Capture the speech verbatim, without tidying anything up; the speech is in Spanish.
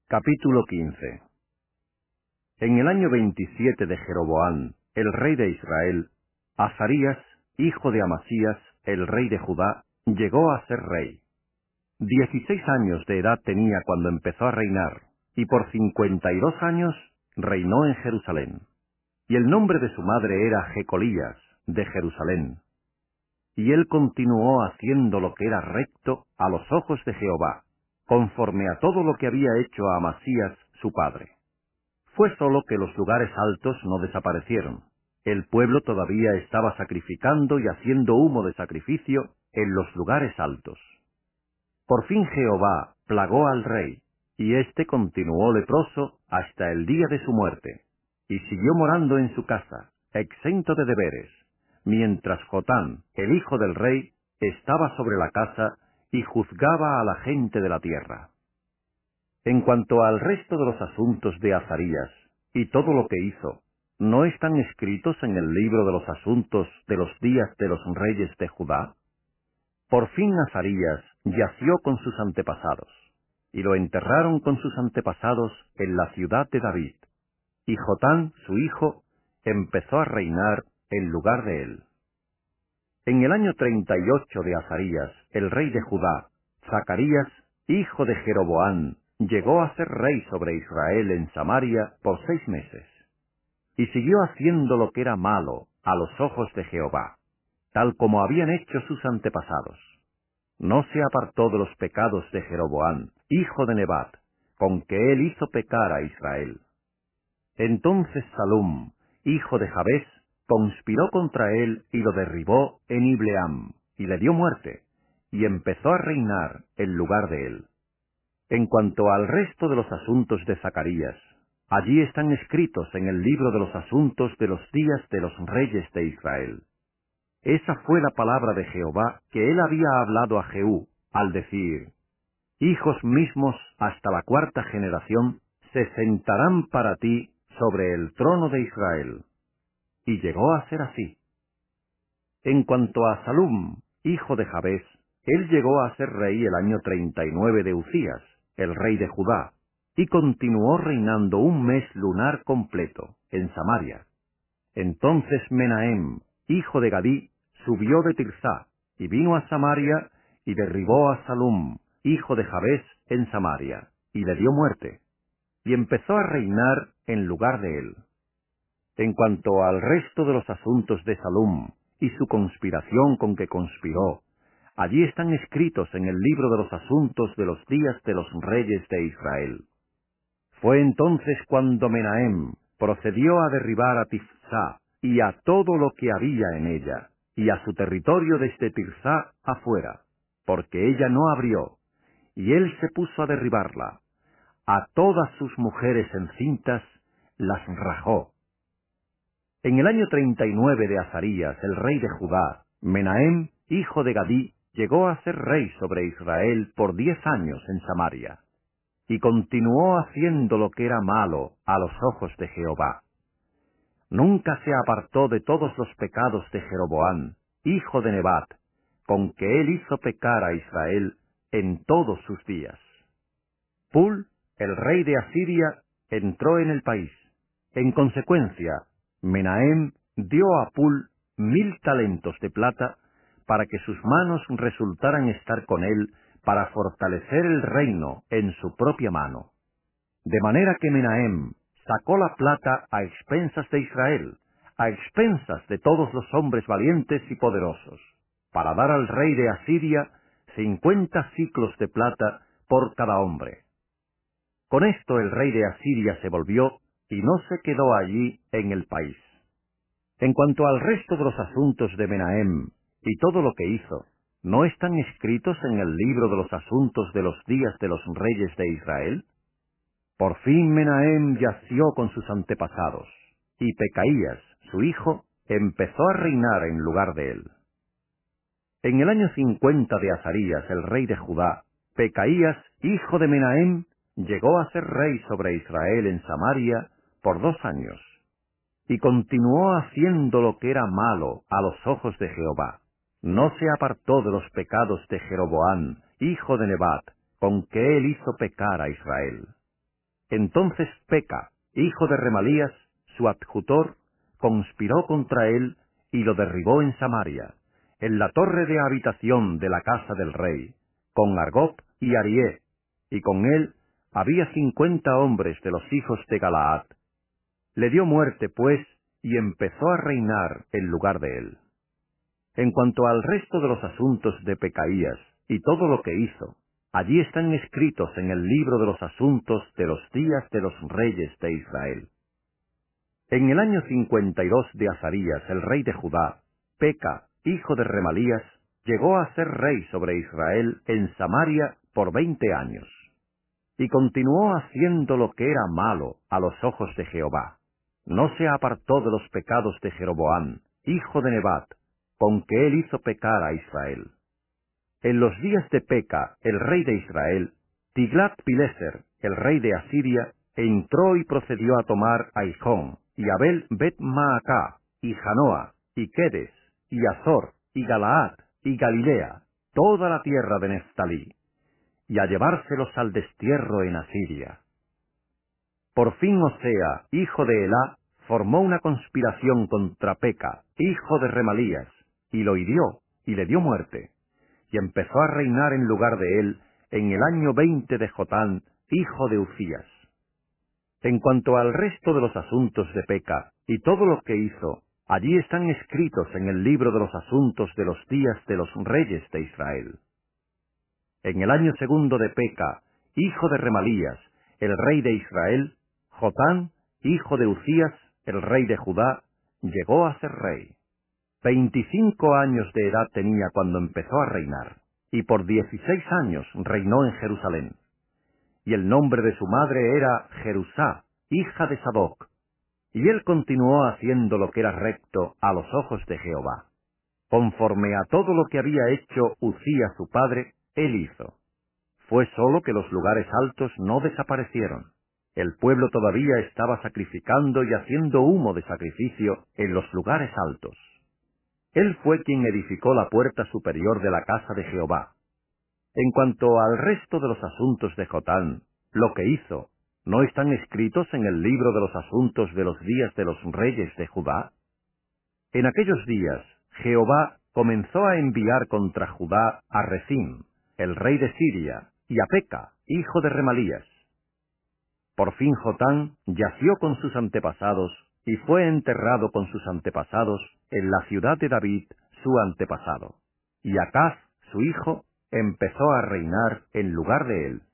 Capítulo quince. En el año veintisiete de Jeroboam, el rey de Israel, Azarías, hijo de Amasías, el rey de Judá, llegó a ser rey. Dieciséis años de edad tenía cuando empezó a reinar, y por cincuenta y dos años reinó en Jerusalén. Y el nombre de su madre era Jecolías, de Jerusalén. Y él continuó haciendo lo que era recto a los ojos de Jehová, conforme a todo lo que había hecho a Amasías su padre. Fue solo que los lugares altos no desaparecieron. El pueblo todavía estaba sacrificando y haciendo humo de sacrificio en los lugares altos. Por fin Jehová plagó al rey, y éste continuó leproso hasta el día de su muerte, y siguió morando en su casa, exento de deberes, mientras Jotán, el hijo del rey, estaba sobre la casa y juzgaba a la gente de la tierra. En cuanto al resto de los asuntos de Azarías y todo lo que hizo, ¿no están escritos en el libro de los asuntos de los días de los reyes de Judá? Por fin Azarías yació con sus antepasados, y lo enterraron con sus antepasados en la ciudad de David, y Jotán, su hijo, empezó a reinar en lugar de él. En el año treinta y ocho de Azarías, el rey de Judá, Zacarías, hijo de Jeroboam, llegó a ser rey sobre Israel en Samaria por seis meses, y siguió haciendo lo que era malo a los ojos de Jehová, tal como habían hecho sus antepasados. No se apartó de los pecados de Jeroboam, hijo de Nebat, con que él hizo pecar a Israel. Entonces Salum, hijo de Jabes, conspiró contra él y lo derribó en Ibleam, y le dio muerte, y empezó a reinar en lugar de él. En cuanto al resto de los asuntos de Zacarías, allí están escritos en el libro de los asuntos de los días de los reyes de Israel. Esa fue la palabra de Jehová que él había hablado a Jehú, al decir: Hijos mismos hasta la cuarta generación se sentarán para ti sobre el trono de Israel. Y llegó a ser así. En cuanto a Salum, hijo de Jabes, él llegó a ser rey el año treinta y nueve de Uzías, el rey de Judá, y continuó reinando un mes lunar completo, en Samaria. Entonces Menahem, hijo de Gadí, subió de Tirzá, y vino a Samaria, y derribó a Salum, hijo de Jabes, en Samaria, y le dio muerte, y empezó a reinar en lugar de él. En cuanto al resto de los asuntos de Salum, y su conspiración con que conspiró, allí están escritos en el libro de los asuntos de los días de los reyes de Israel. Fue entonces cuando Menahem procedió a derribar a Tifsá y a todo lo que había en ella, y a su territorio desde Tirzá afuera, porque ella no abrió, y él se puso a derribarla. A todas sus mujeres encintas las rajó. En el año treinta y nueve de Azarías, el rey de Judá, Menahem, hijo de Gadí, llegó a ser rey sobre Israel por diez años en Samaria, y continuó haciendo lo que era malo a los ojos de Jehová. Nunca se apartó de todos los pecados de Jeroboam, hijo de Nebat, con que él hizo pecar a Israel en todos sus días. Pul, el rey de Asiria, entró en el país. En consecuencia, Menahem dio a Pul mil talentos de plata para que sus manos resultaran estar con él para fortalecer el reino en su propia mano. De manera que Menahem sacó la plata a expensas de Israel, a expensas de todos los hombres valientes y poderosos, para dar al rey de Asiria cincuenta siclos de plata por cada hombre. Con esto el rey de Asiria se volvió y no se quedó allí en el país. En cuanto al resto de los asuntos de Menahem y todo lo que hizo, ¿no están escritos en el libro de los asuntos de los días de los reyes de Israel? Por fin Menahem yació con sus antepasados, y Pecaías, su hijo, empezó a reinar en lugar de él. En el año cincuenta de Azarías, el rey de Judá, Pecaías, hijo de Menahem, llegó a ser rey sobre Israel en Samaria por dos años, y continuó haciendo lo que era malo a los ojos de Jehová. No se apartó de los pecados de Jeroboam, hijo de Nebat, con que él hizo pecar a Israel. Entonces Peca, hijo de Remalías, su adjutor, conspiró contra él y lo derribó en Samaria, en la torre de habitación de la casa del rey, con Argob y Arié, y con él había cincuenta hombres de los hijos de Galaad. Le dio muerte, pues, y empezó a reinar en lugar de él. En cuanto al resto de los asuntos de Pecaías y todo lo que hizo, allí están escritos en el libro de los asuntos de los días de los reyes de Israel. En el año cincuenta y dos de Azarías, el rey de Judá, Peca, hijo de Remalías, llegó a ser rey sobre Israel en Samaria por veinte años. Y continuó haciendo lo que era malo a los ojos de Jehová. No se apartó de los pecados de Jeroboam, hijo de Nebat, con que él hizo pecar a Israel. En los días de Peca, el rey de Israel, Tiglat-Pileser, el rey de Asiria, entró y procedió a tomar a Hijón, y Abel Bet-Maacá, y Janoa, y Kedes, y Azor, y Galaad, y Galilea, toda la tierra de Neftalí, y a llevárselos al destierro en Asiria. Por fin Osea, hijo de Elá, formó una conspiración contra Peca, hijo de Remalías, y lo hirió, y le dio muerte, y empezó a reinar en lugar de él en el año veinte de Jotán, hijo de Uzías. En cuanto al resto de los asuntos de Peca y todo lo que hizo, allí están escritos en el libro de los asuntos de los días de los reyes de Israel. En el año segundo de Peca, hijo de Remalías, el rey de Israel, Jotán, hijo de Uzías, el rey de Judá, llegó a ser rey. Veinticinco años de edad tenía cuando empezó a reinar, y por dieciséis años reinó en Jerusalén. Y el nombre de su madre era Jerusá, hija de Sadoc. Y él continuó haciendo lo que era recto a los ojos de Jehová. Conforme a todo lo que había hecho Uzías su padre, él hizo. Fue solo que los lugares altos no desaparecieron. El pueblo todavía estaba sacrificando y haciendo humo de sacrificio en los lugares altos. Él fue quien edificó la puerta superior de la casa de Jehová. En cuanto al resto de los asuntos de Jotán, lo que hizo, ¿no están escritos en el libro de los asuntos de los días de los reyes de Judá? En aquellos días, Jehová comenzó a enviar contra Judá a Rezín, el rey de Siria, y a Peca, hijo de Remalías. Por fin Jotán yació con sus antepasados, y fue enterrado con sus antepasados en la ciudad de David, su antepasado. Y Acaz, su hijo, empezó a reinar en lugar de él.